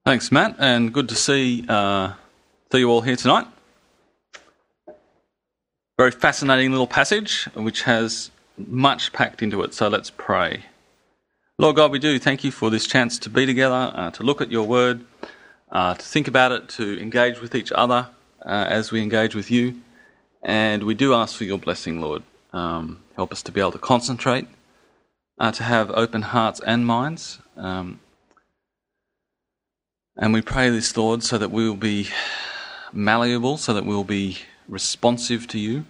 Thanks, Matt, and good to see you all here tonight. Very fascinating little passage, which has much packed into it, so let's pray. Lord God, we do thank you for this chance to be together, to look at your word, to think about it, to engage with each other as we engage with you. And we do ask for your blessing, Lord. Help us to be able to concentrate, to have open hearts and minds. And we pray this, Lord, so that we will be malleable, so that we will be responsive to you,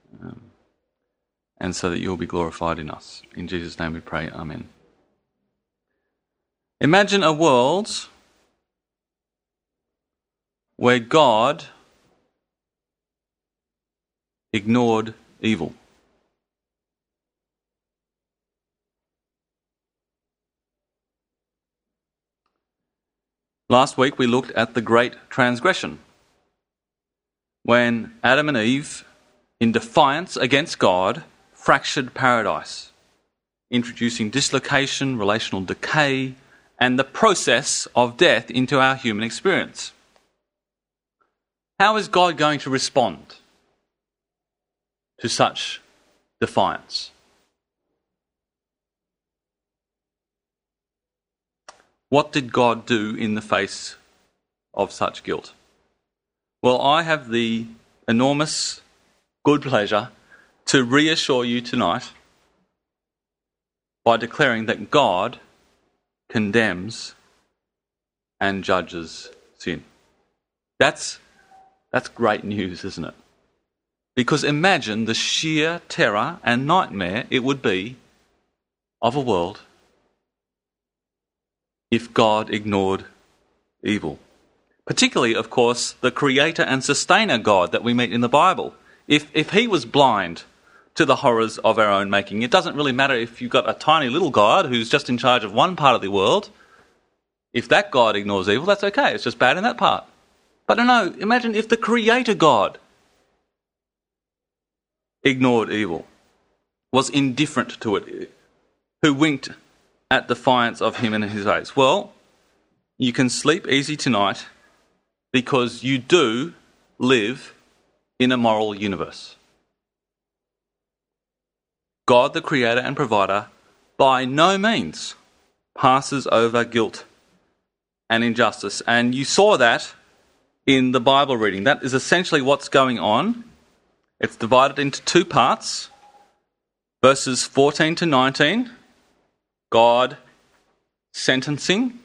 and so that you will be glorified in us. In Jesus' name we pray, Amen. Imagine a world where God ignored evil. Last week we looked at the great transgression, when Adam and Eve, in defiance against God, fractured paradise, introducing dislocation, relational decay, and the process of death into our human experience. How is God going to respond to such defiance? What did God do in the face of such guilt? Well, I have the enormous good pleasure to reassure you tonight by declaring that God condemns and judges sin. That's great news, isn't it? Because imagine the sheer terror and nightmare it would be of a world if God ignored evil. Particularly, of course, the creator and sustainer God that we meet in the Bible. If he was blind to the horrors of our own making, it doesn't really matter if you've got a tiny little God who's just in charge of one part of the world. If that God ignores evil, that's okay. It's just bad in that part. But no, imagine if the creator God ignored evil, was indifferent to it, who winked at defiance of him and his ways. Well, you can sleep easy tonight because you do live in a moral universe. God, the creator and provider, by no means passes over guilt and injustice. And you saw that in the Bible reading. That is essentially what's going on. It's divided into two parts. Verses 14 to 19, God sentencing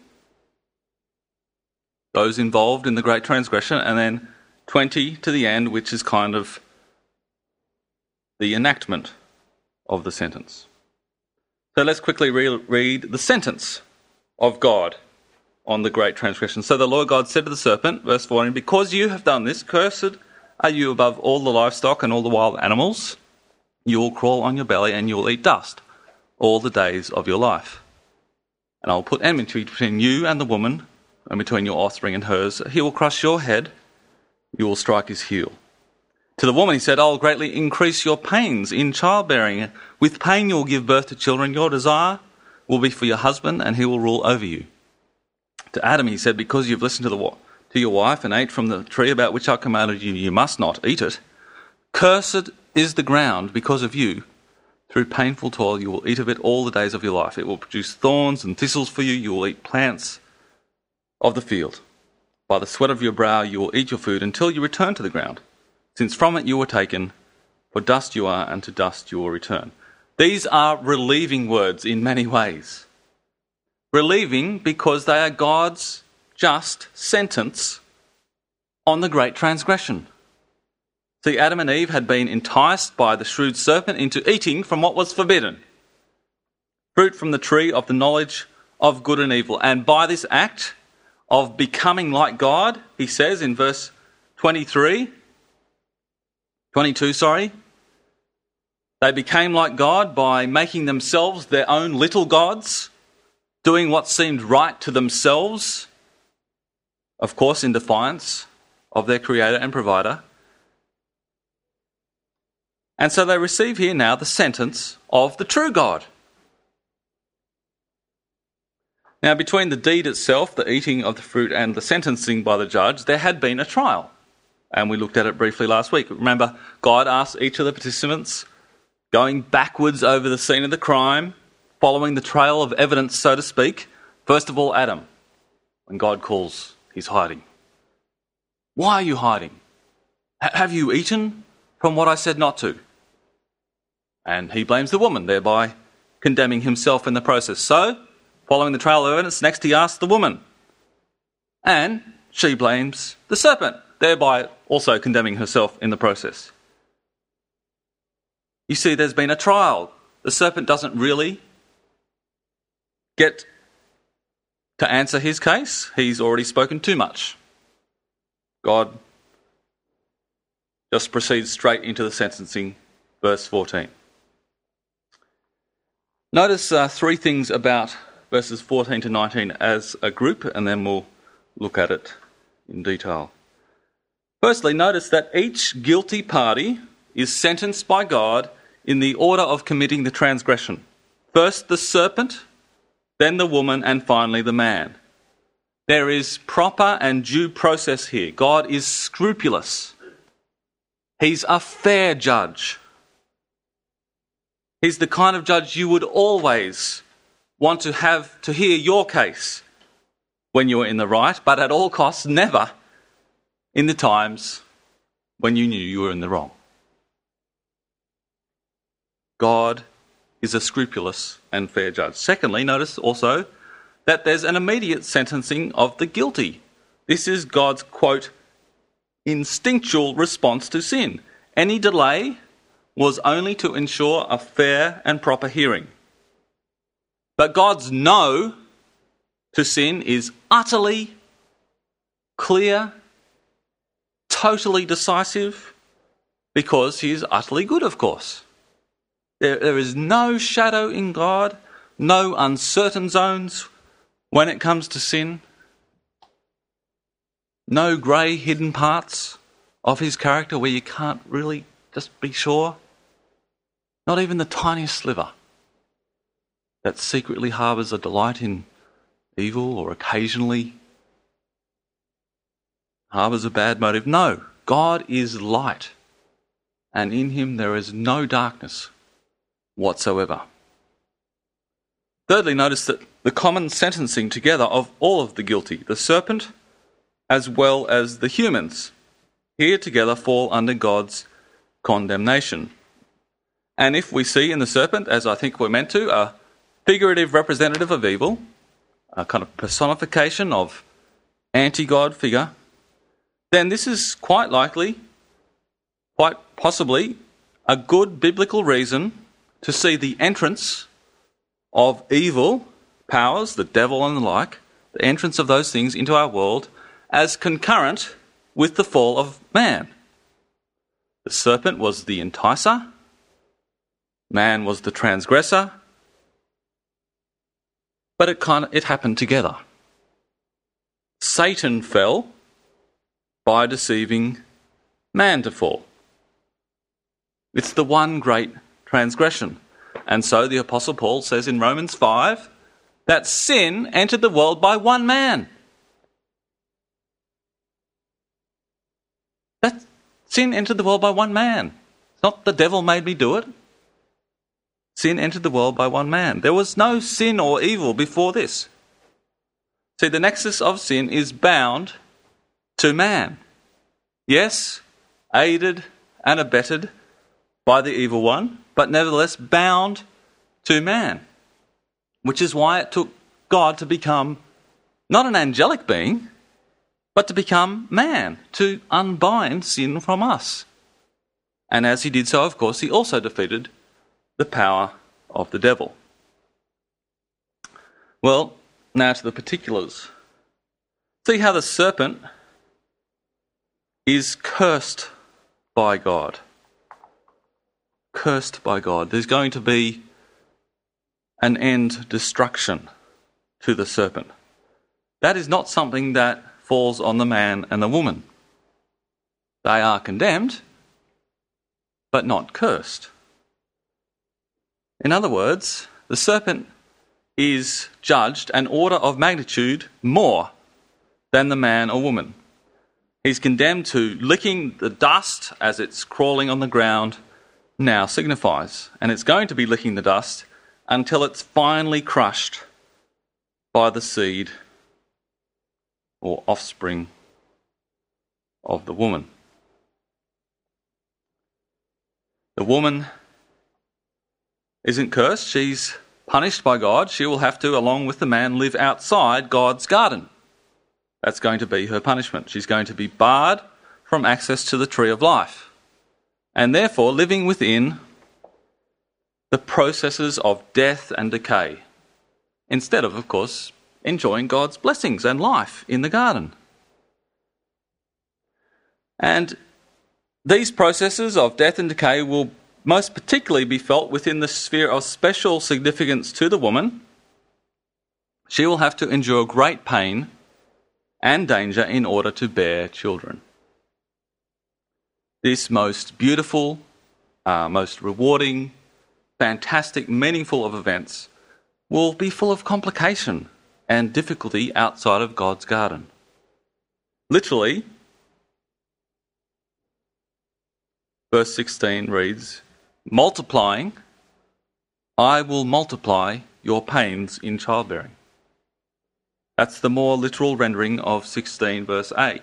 those involved in the great transgression, and then 20 to the end, which is kind of the enactment of the sentence. So let's quickly read the sentence of God on the great transgression. So the Lord God said to the serpent, verse 14, "Because you have done this, cursed are you above all the livestock and all the wild animals. You will crawl on your belly and you will eat dust all the days of your life. And I will put enmity between you and the woman, and between your offspring and hers. He will crush your head, you will strike his heel." To the woman he said, "I will greatly increase your pains in childbearing. With pain you will give birth to children. Your desire will be for your husband, and he will rule over you." To Adam he said, "Because you've listened to your wife and ate from the tree about which I commanded you, you must not eat it. Cursed is the ground because of you. Through painful toil you will eat of it all the days of your life. It will produce thorns and thistles for you. You will eat plants of the field. By the sweat of your brow you will eat your food until you return to the ground, since from it you were taken, for dust you are, and to dust you will return." These are relieving words in many ways. Relieving because they are God's just sentence on the great transgression. See, Adam and Eve had been enticed by the shrewd serpent into eating from what was forbidden, fruit from the tree of the knowledge of good and evil. And by this act of becoming like God, he says in verse 22, they became like God by making themselves their own little gods, doing what seemed right to themselves, of course in defiance of their creator and provider. And so they receive here now the sentence of the true God. Now, between the deed itself, the eating of the fruit, and the sentencing by the judge, there had been a trial. And we looked at it briefly last week. Remember, God asked each of the participants, going backwards over the scene of the crime, following the trail of evidence, so to speak. First of all, Adam, when God calls, he's hiding. Why are you hiding? Have you eaten from what I said not to? And he blames the woman, thereby condemning himself in the process. So, following the trail of evidence, next he asks the woman. And she blames the serpent, thereby also condemning herself in the process. You see, there's been a trial. The serpent doesn't really get to answer his case. He's already spoken too much. God just proceeds straight into the sentencing, verse 14. Notice three things about verses 14 to 19 as a group, and then we'll look at it in detail. Firstly, notice that each guilty party is sentenced by God in the order of committing the transgression. First the serpent, then the woman, and finally the man. There is proper and due process here. God is scrupulous. He's a fair judge. He's the kind of judge you would always want to have to hear your case when you were in the right, but at all costs never in the times when you knew you were in the wrong. God is a scrupulous and fair judge. Secondly, notice also that there's an immediate sentencing of the guilty. This is God's, quote, instinctual response to sin. Any delay was only to ensure a fair and proper hearing. But God's no to sin is utterly clear, totally decisive, because he is utterly good, of course. There is no shadow in God, no uncertain zones when it comes to sin, no grey hidden parts of his character where you can't really just be sure. Not even the tiniest sliver that secretly harbours a delight in evil or occasionally harbours a bad motive. No, God is light, and in him there is no darkness whatsoever. Thirdly, notice that the common sentencing together of all of the guilty, the serpent as well as the humans, here together fall under God's condemnation. And if we see in the serpent, as I think we're meant to, a figurative representative of evil, a kind of personification of anti-God figure, then this is quite likely, quite possibly, a good biblical reason to see the entrance of evil powers, the devil and the like, the entrance of those things into our world as concurrent with the fall of man. The serpent was the enticer, man was the transgressor, but it happened together. Satan fell by deceiving man to fall. It's the one great transgression. And so the Apostle Paul says in Romans 5 that sin entered the world by one man. That sin entered the world by one man. It's not the devil made me do it. Sin entered the world by one man. There was no sin or evil before this. See, the nexus of sin is bound to man. Yes, aided and abetted by the evil one, but nevertheless bound to man. Which is why it took God to become not an angelic being, but to become man, to unbind sin from us. And as he did so, of course, he also defeated the power of the devil. Well, now to the particulars. See how the serpent is cursed by God. Cursed by God. There's going to be an end destruction to the serpent. That is not something that falls on the man and the woman. They are condemned, but not cursed. In other words, the serpent is judged an order of magnitude more than the man or woman. He's condemned to licking the dust as it's crawling on the ground now signifies, and it's going to be licking the dust until it's finally crushed by the seed or offspring of the woman. The woman isn't cursed, she's punished by God. She will have to, along with the man, live outside God's garden. That's going to be her punishment. She's going to be barred from access to the tree of life, and therefore living within the processes of death and decay, instead of course, enjoying God's blessings and life in the garden. And these processes of death and decay will most particularly be felt within the sphere of special significance to the woman. She will have to endure great pain and danger in order to bear children. This most beautiful, most rewarding, fantastic, meaningful of events will be full of complication and difficulty outside of God's garden. Literally, verse 16 reads, multiplying, I will multiply your pains in childbearing. That's the more literal rendering of 16 verse 8.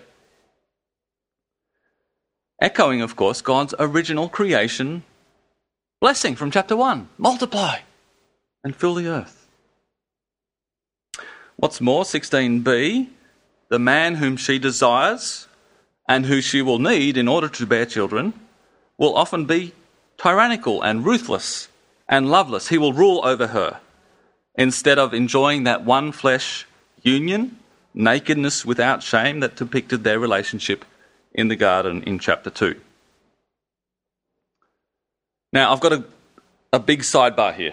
Echoing, of course, God's original creation blessing from chapter 1. Multiply and fill the earth. What's more, 16b, the man whom she desires and who she will need in order to bear children will often be tyrannical and ruthless and loveless. He will rule over her instead of enjoying that one flesh union, nakedness without shame that depicted their relationship in the garden in chapter 2. Now, I've got a big sidebar here.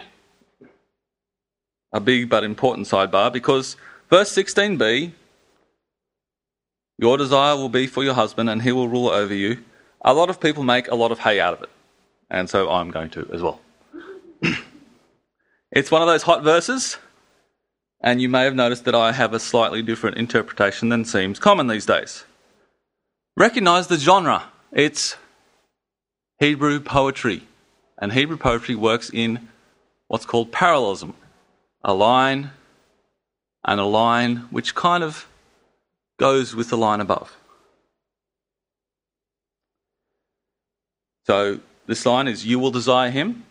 A big but important sidebar, because verse 16b, your desire will be for your husband and he will rule over you. A lot of people make a lot of hay out of it, and so I'm going to as well. It's one of those hot verses, and you may have noticed that I have a slightly different interpretation than seems common these days. Recognise the genre. It's Hebrew poetry, and Hebrew poetry works in what's called parallelism. A line and a line which kind of goes with the line above. So this line is, you will desire him,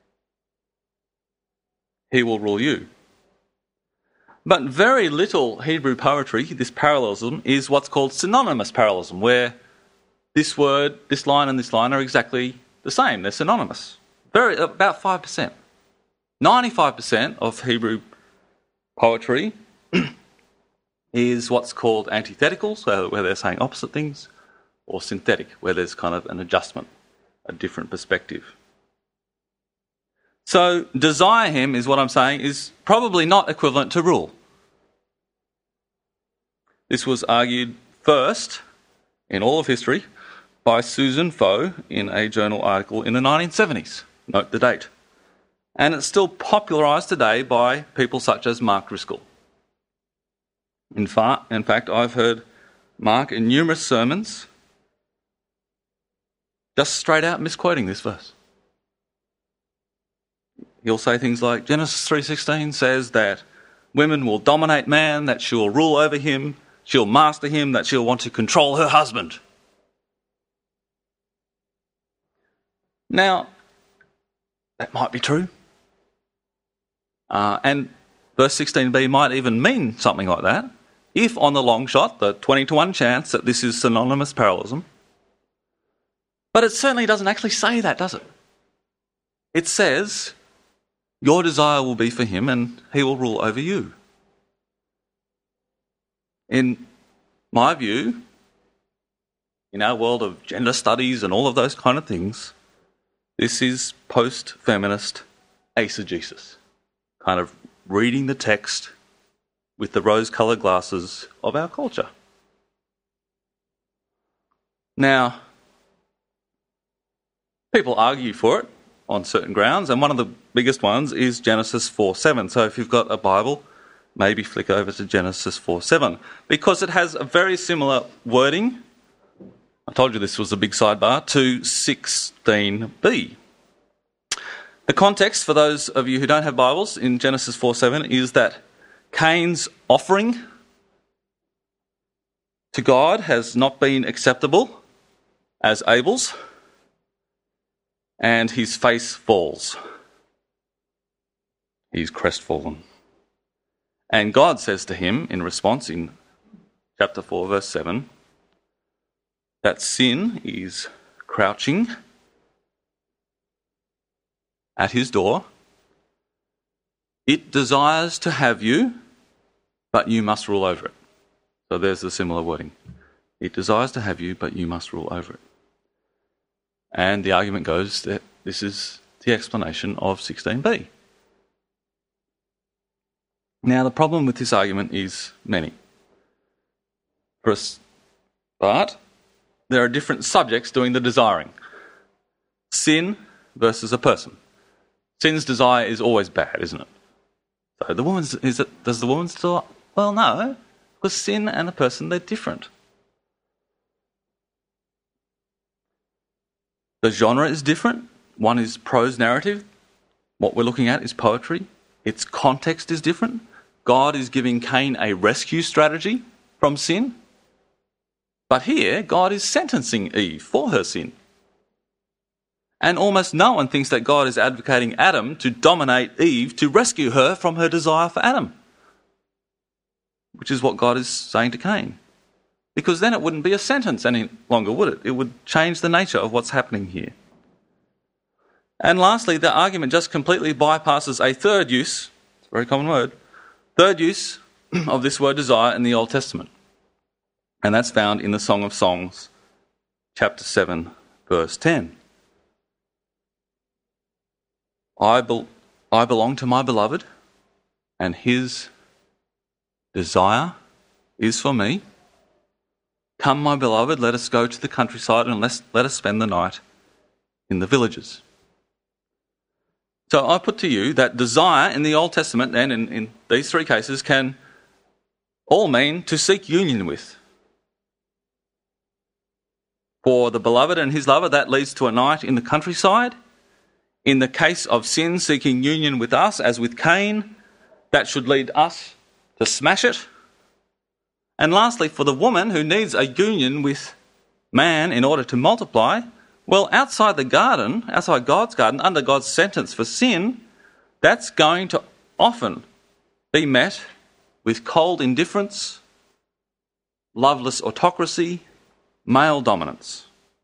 he will rule you. But very little Hebrew poetry, this parallelism, is what's called synonymous parallelism, where this word, this line and this line are exactly the same. They're synonymous. About 5%. 95% of Hebrew poetry is what's called antithetical, so where they're saying opposite things, or synthetic, where there's kind of an adjustment, a different perspective. So desire him, is what I'm saying, is probably not equivalent to rule. This was argued first in all of history by Susan Foe in a journal article in the 1970s. Note the date. And it's still popularised today by people such as Mark Driscoll. In fact, I've heard Mark in numerous sermons just straight out misquoting this verse. He'll say things like, Genesis 3:16 says that women will dominate man, that she'll rule over him, she'll master him, that she'll want to control her husband. Now, that might be true. And verse 16b might even mean something like that, if on the long shot, the 20-1 chance that this is synonymous parallelism. But it certainly doesn't actually say that, does it? It says, your desire will be for him and he will rule over you. In my view, in our world of gender studies and all of those kind of things, this is post-feminist eisegesis, kind of reading the text with the rose-coloured glasses of our culture. Now, people argue for it. on certain grounds, and one of the biggest ones is Genesis 4:7. So if you've got a Bible, maybe flick over to Genesis 4:7, because it has a very similar wording. I told you this was a big sidebar, to 16b. The context, for those of you who don't have Bibles, in Genesis 4:7 is that Cain's offering to God has not been acceptable as Abel's, and his face falls. He's crestfallen. And God says to him in response in chapter 4, verse 7, that sin is crouching at his door. It desires to have you, but you must rule over it. So there's the similar wording. It desires to have you, but you must rule over it. And the argument goes that this is the explanation of 16b. Now, the problem with this argument is many. But there are different subjects doing the desiring. Sin versus a person. Sin's desire is always bad, isn't it? So does the woman's desire? Well, no, because sin and a person, they're different. The genre is different. One is prose narrative. What we're looking at is poetry. Its context is different. God is giving Cain a rescue strategy from sin. But here, God is sentencing Eve for her sin. And almost no one thinks that God is advocating Adam to dominate Eve to rescue her from her desire for Adam, which is what God is saying to Cain. Because then it wouldn't be a sentence any longer, would it? It would change the nature of what's happening here. And lastly, the argument just completely bypasses a third use, it's a very common word, third use of this word desire in the Old Testament. And that's found in the Song of Songs, chapter 7, verse 10. I belong to my beloved, and his desire is for me. Come, my beloved, let us go to the countryside and let us spend the night in the villages. So I put to you that desire in the Old Testament and in these three cases can all mean to seek union with. For the beloved and his lover, that leads to a night in the countryside. In the case of sin seeking union with us, as with Cain, that should lead us to smash it. And lastly, for the woman who needs a union with man in order to multiply, well, outside the garden, outside God's garden, under God's sentence for sin, that's going to often be met with cold indifference, loveless autocracy, male dominance.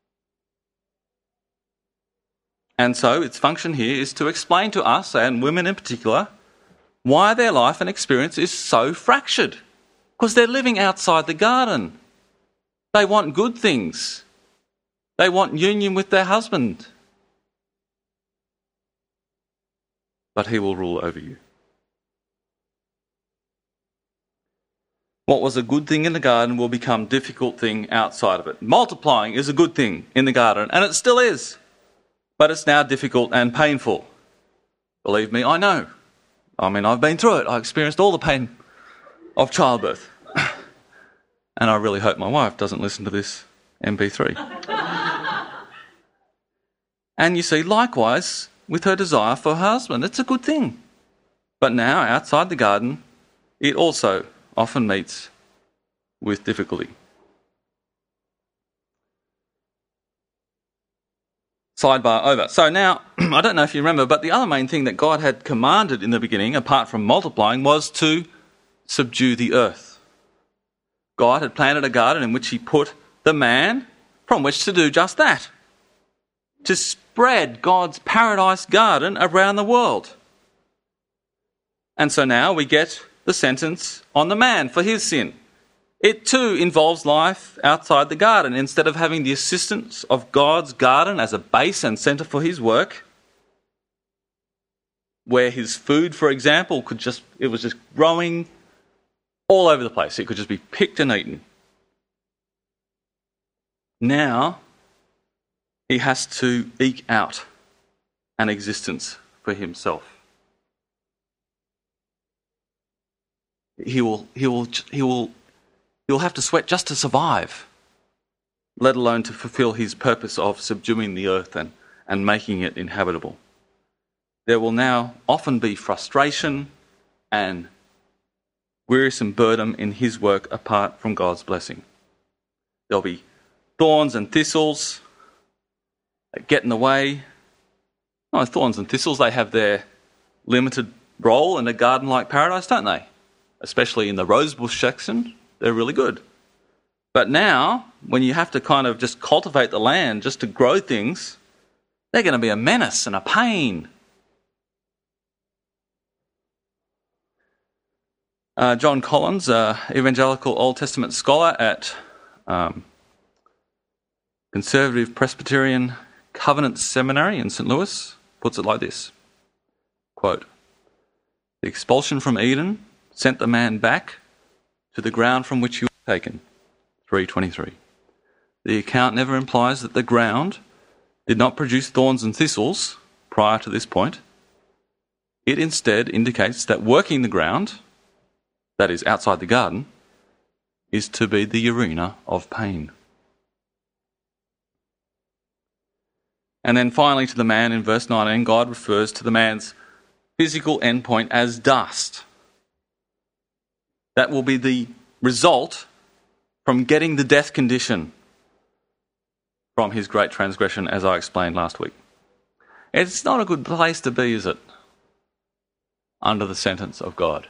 And so its function here is to explain to us, and women in particular, why their life and experience is so fractured. Because they're living outside the garden. They want good things. They want union with their husband. But he will rule over you. What was a good thing in the garden will become a difficult thing outside of it. Multiplying is a good thing in the garden, and it still is. But it's now difficult and painful. Believe me, I know. I mean, I've been through it. I experienced all the pain of childbirth. And I really hope my wife doesn't listen to this MP3. And you see, likewise, with her desire for her husband, it's a good thing. But now, outside the garden, it also often meets with difficulty. Sidebar over. So now, I don't know if you remember, but the other main thing that God had commanded in the beginning, apart from multiplying, was to subdue the earth. God had planted a garden in which he put the man from which to do just that. To spread God's paradise garden around the world. And so now we get the sentence on the man for his sin. It too involves life outside the garden. Instead of having the assistance of God's garden as a base and centre for his work, where his food, for example, it was just growing all over the place. It could just be picked and eaten. Now he has to eke out an existence for himself. He'll have to sweat just to survive, let alone to fulfill his purpose of subduing the earth and making it inhabitable. There will now often be frustration and wearisome burden in his work apart from God's blessing. There'll be thorns and thistles that get in the way. No, thorns and thistles, they have their limited role in a garden like paradise, don't they? Especially in the rosebush section, they're really good. But now, when you have to kind of just cultivate the land just to grow things, they're going to be a menace and a pain. John Collins, evangelical Old Testament scholar at Conservative Presbyterian Covenant Seminary in St. Louis, puts it like this, quote, "The expulsion from Eden sent the man back to the ground from which he was taken." 3:23. The account never implies that the ground did not produce thorns and thistles prior to this point. It instead indicates that working the ground, that is outside the garden, is to be the arena of pain. And then finally to the man in verse 19, God refers to the man's physical endpoint as dust. That will be the result from getting the death condition from his great transgression, as I explained last week. It's not a good place to be, is it? Under the sentence of God.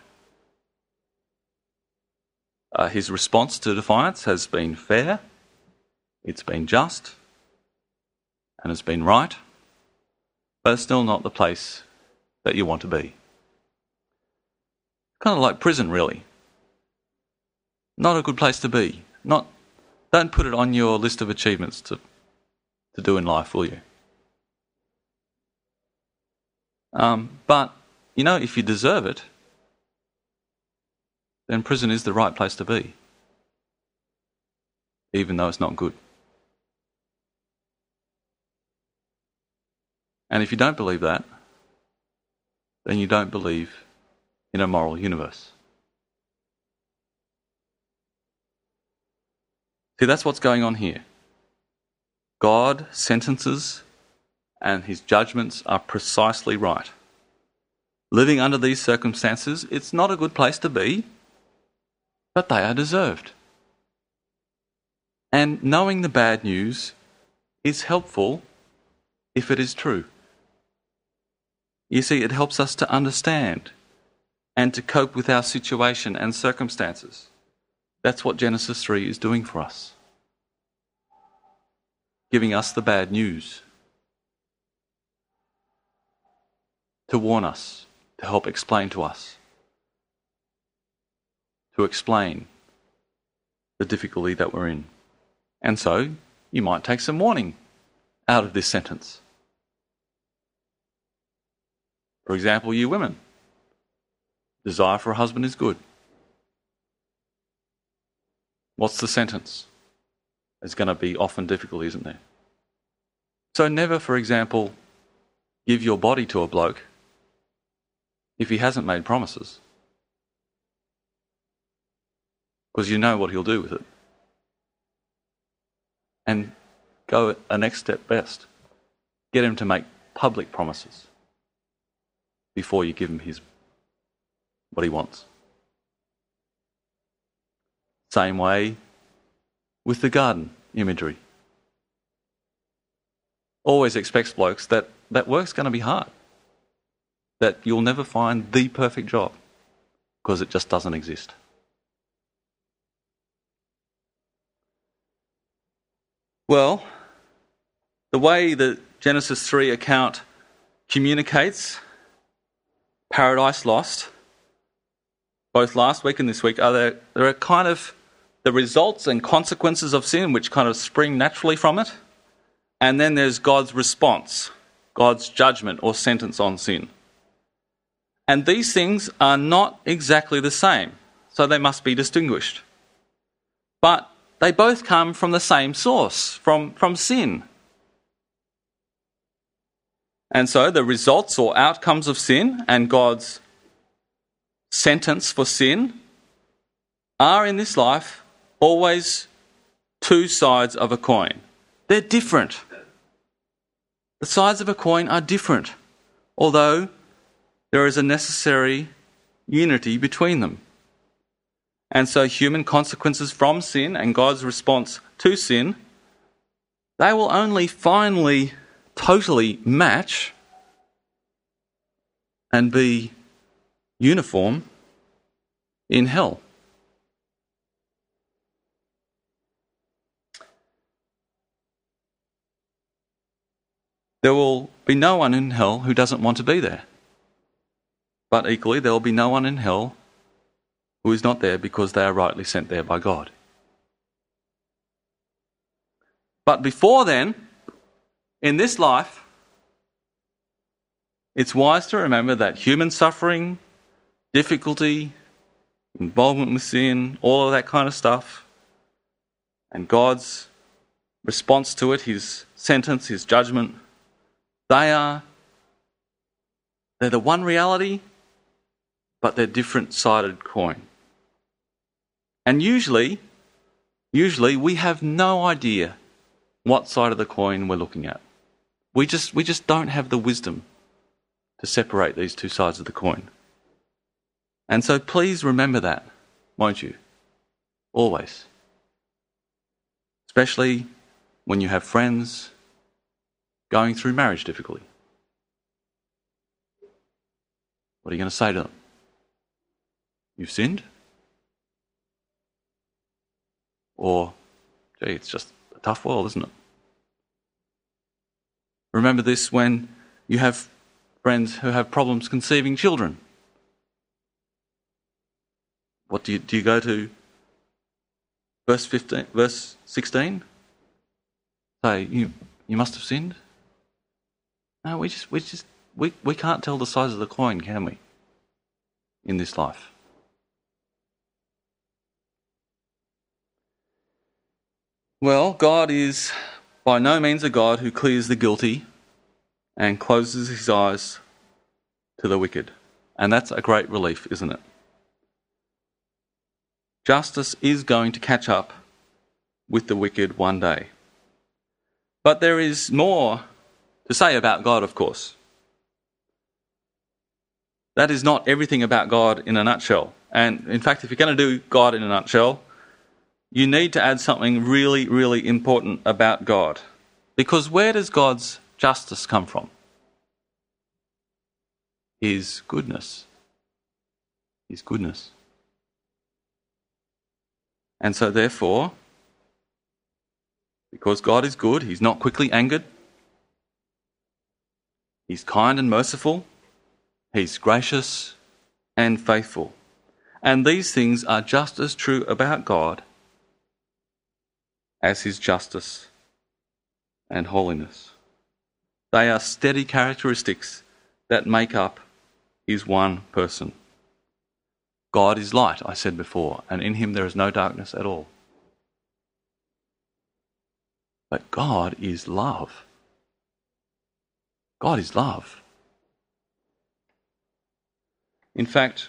His response to defiance has been fair, it's been just, and it's been right, but it's still not the place that you want to be. Kind of like prison, really. Not a good place to be. Don't put it on your list of achievements to do in life, will you? But, if you deserve it, then prison is the right place to be, even though it's not good. And if you don't believe that, then you don't believe in a moral universe. See, that's what's going on here. God sentences and his judgments are precisely right. Living under these circumstances, it's not a good place to be, but they are deserved. And knowing the bad news is helpful if it is true. You see, it helps us to understand and to cope with our situation and circumstances. That's what Genesis 3 is doing for us. Giving us the bad news. To warn us, to help explain to us. To explain the difficulty that we're in. And so, you might take some warning out of this sentence. For example, you women, desire for a husband is good. What's the sentence? It's going to be often difficult, isn't there? So never, for example, give your body to a bloke if he hasn't made promises. Because you know what he'll do with it. And go a next step best. Get him to make public promises before you give him what he wants. Same way with the garden imagery. Always expects blokes that work's going to be hard. That you'll never find the perfect job because it just doesn't exist. Well, the way the Genesis 3 account communicates Paradise Lost, both last week and this week, there are kind of the results and consequences of sin which kind of spring naturally from it. And then there's God's response, God's judgment or sentence on sin. And these things are not exactly the same, so they must be distinguished. But they both come from the same source, from sin. And so the results or outcomes of sin and God's sentence for sin are in this life always two sides of a coin. They're different. The sides of a coin are different, although there is a necessary unity between them. And so human consequences from sin and God's response to sin, they will only finally totally match and be uniform in hell. There will be no one in hell who doesn't want to be there. But equally, there will be no one in hell who is not there because they are rightly sent there by God. But before then, in this life, it's wise to remember that human suffering, difficulty, involvement with sin, all of that kind of stuff, and God's response to it, his sentence, his judgment, they're the one reality, but they're different-sided coin. And usually we have no idea what side of the coin we're looking at. We just don't have the wisdom to separate these two sides of the coin. And so please remember that, won't you? Always. Especially when you have friends going through marriage difficulty. What are you going to say to them? You've sinned? Or, gee, it's just a tough world, isn't it? Remember this when you have friends who have problems conceiving children. What do you go to? Verse 16? Say, you must have sinned? No, we can't tell the size of the coin, can we? In this life. Well, God is by no means a God who clears the guilty and closes his eyes to the wicked. And that's a great relief, isn't it? Justice is going to catch up with the wicked one day. But there is more to say about God, of course. That is not everything about God in a nutshell. And in fact, if you're going to do God in a nutshell, you need to add something really, really important about God. Because where does God's justice come from? His goodness. His goodness. And so therefore, because God is good, he's not quickly angered. He's kind and merciful. He's gracious and faithful. And these things are just as true about God as his justice and holiness. They are steady characteristics that make up his one person. God is light, I said before, and in him there is no darkness at all. But God is love. God is love. In fact,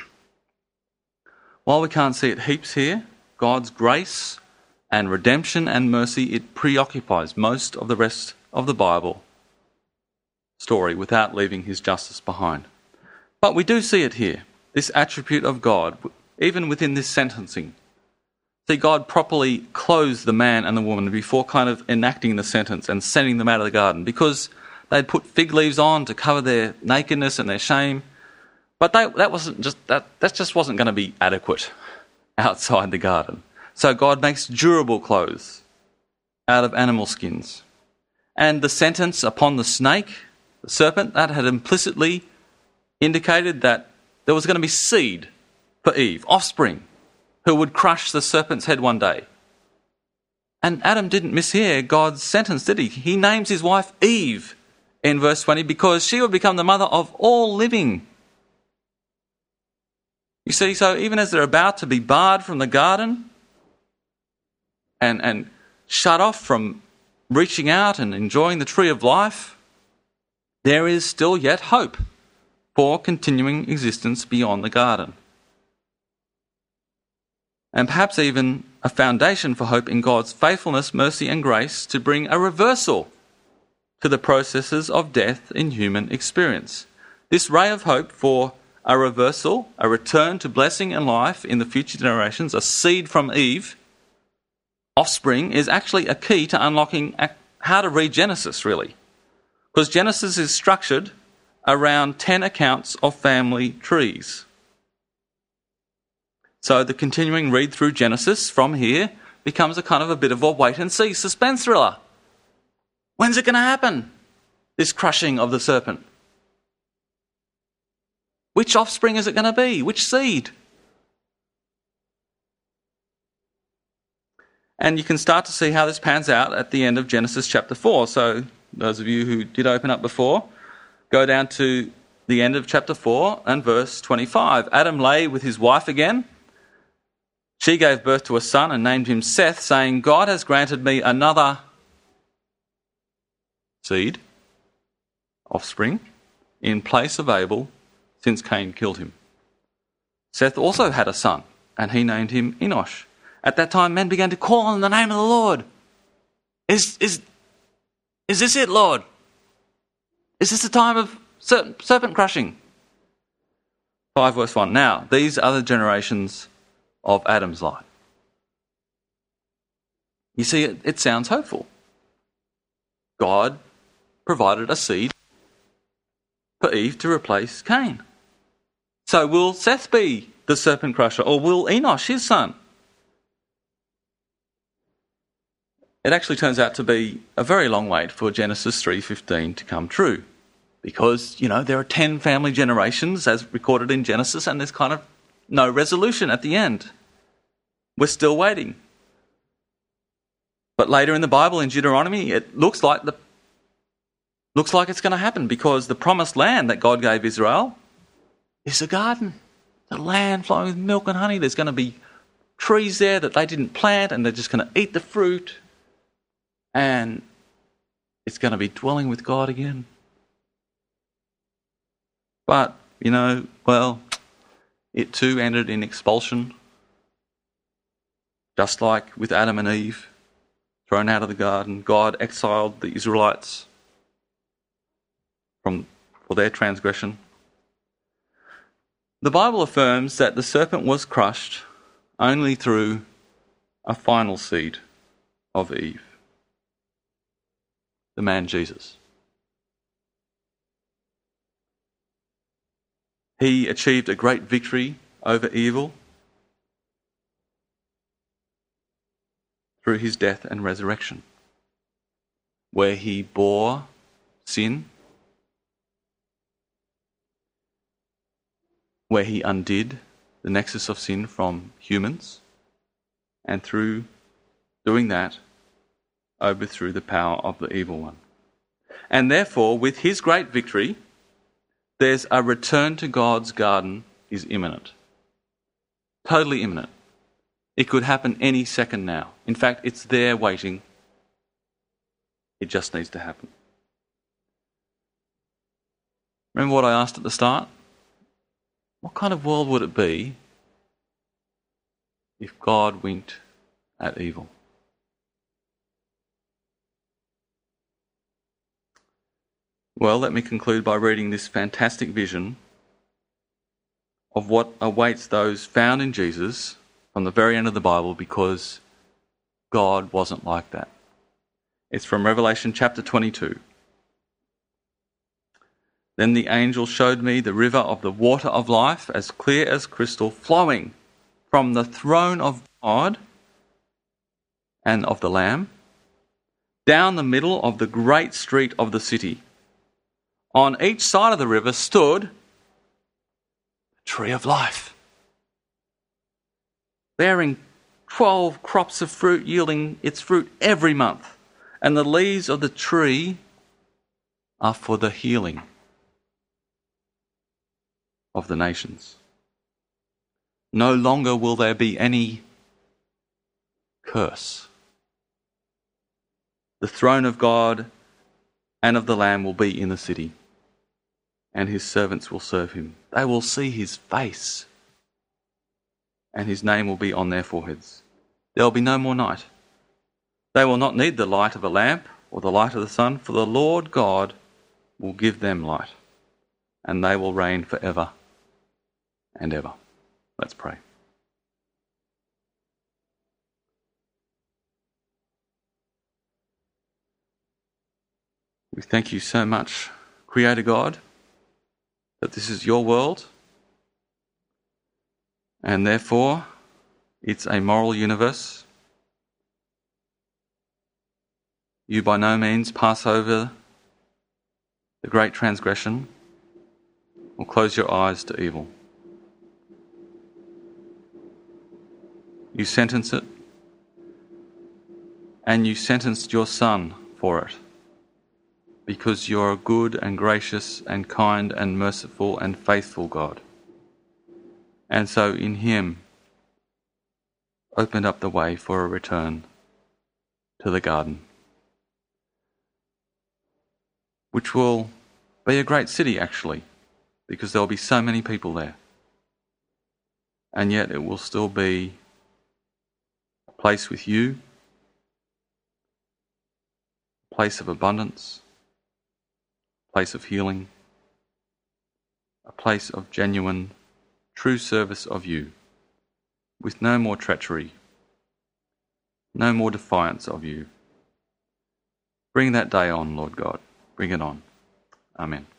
while we can't see it heaps here, God's grace and redemption and mercy, it preoccupies most of the rest of the Bible story without leaving his justice behind. But we do see it here, this attribute of God, even within this sentencing. See, God properly clothed the man and the woman before kind of enacting the sentence and sending them out of the garden, because they'd put fig leaves on to cover their nakedness and their shame. But that just wasn't going to be adequate outside the garden. So God makes durable clothes out of animal skins. And the sentence upon the snake, the serpent, that had implicitly indicated that there was going to be seed for Eve, offspring, who would crush the serpent's head one day. And Adam didn't mishear God's sentence, did he? He names his wife Eve in verse 20 because she would become the mother of all living. You see, so even as they're about to be barred from the garden and shut off from reaching out and enjoying the tree of life, there is still yet hope for continuing existence beyond the garden. And perhaps even a foundation for hope in God's faithfulness, mercy and grace to bring a reversal to the processes of death in human experience. This ray of hope for a reversal, a return to blessing and life in the future generations, a seed from Eve, offspring, is actually a key to unlocking how to read Genesis, really. Because Genesis is structured around 10 accounts of family trees. So the continuing read through Genesis from here becomes a kind of a bit of a wait-and-see suspense thriller. When's it going to happen, this crushing of the serpent? Which offspring is it going to be? Which seed? And you can start to see how this pans out at the end of Genesis chapter 4. So those of you who did open up before, go down to the end of chapter 4 and verse 25. Adam lay with his wife again. She gave birth to a son and named him Seth, saying, God has granted me another seed, offspring, in place of Abel, since Cain killed him. Seth also had a son, and he named him Enosh. At that time, men began to call on the name of the Lord. Is this it, Lord? Is this the time of serpent crushing? 5 verse 1. Now, these are the generations of Adam's life. You see, it sounds hopeful. God provided a seed for Eve to replace Cain. So will Seth be the serpent crusher, or will Enosh, his son? It actually turns out to be a very long wait for Genesis 3:15 to come true. Because, there are 10 family generations as recorded in Genesis, and there's kind of no resolution at the end. We're still waiting. But later in the Bible, in Deuteronomy, it looks like it's going to happen, because the promised land that God gave Israel is a garden, a land flowing with milk and honey. There's going to be trees there that they didn't plant, and they're just going to eat the fruit, and it's going to be dwelling with God again. But, it too ended in expulsion, just like with Adam and Eve, thrown out of the garden. God exiled the Israelites for their transgression. The Bible affirms that the serpent was crushed only through a final seed of Eve, the man Jesus. He achieved a great victory over evil through his death and resurrection, where he bore sin, where he undid the nexus of sin from humans, and through doing that, overthrew the power of the evil one. And therefore, with his great victory, there's a return to God's garden is imminent. Totally imminent. It could happen any second now. In fact, it's there waiting. It just needs to happen. Remember what I asked at the start? What kind of world would it be if God winked at evil? Well, let me conclude by reading this fantastic vision of what awaits those found in Jesus from the very end of the Bible, because God wasn't like that. It's from Revelation chapter 22. Then the angel showed me the river of the water of life, as clear as crystal, flowing from the throne of God and of the Lamb, down the middle of the great street of the city. On each side of the river stood the tree of life, bearing 12 crops of fruit, yielding its fruit every month. And the leaves of the tree are for the healing of the nations. No longer will there be any curse. The throne of God and of the Lamb will be in the city, and his servants will serve him. They will see his face, and his name will be on their foreheads. There will be no more night. They will not need the light of a lamp or the light of the sun, for the Lord God will give them light, and they will reign forever and ever. Let's pray. We thank you so much, Creator God, that this is your world, and therefore it's a moral universe. You by no means pass over the great transgression or close your eyes to evil. You sentence it, and you sentenced your Son for it, because you're a good and gracious and kind and merciful and faithful God. And so in him opened up the way for a return to the garden, which will be a great city actually, because there will be so many people there. And yet it will still be a place with you, a place of abundance, place of healing, a place of genuine, true service of you, with no more treachery, no more defiance of you. Bring that day on, Lord God. Bring it on. Amen.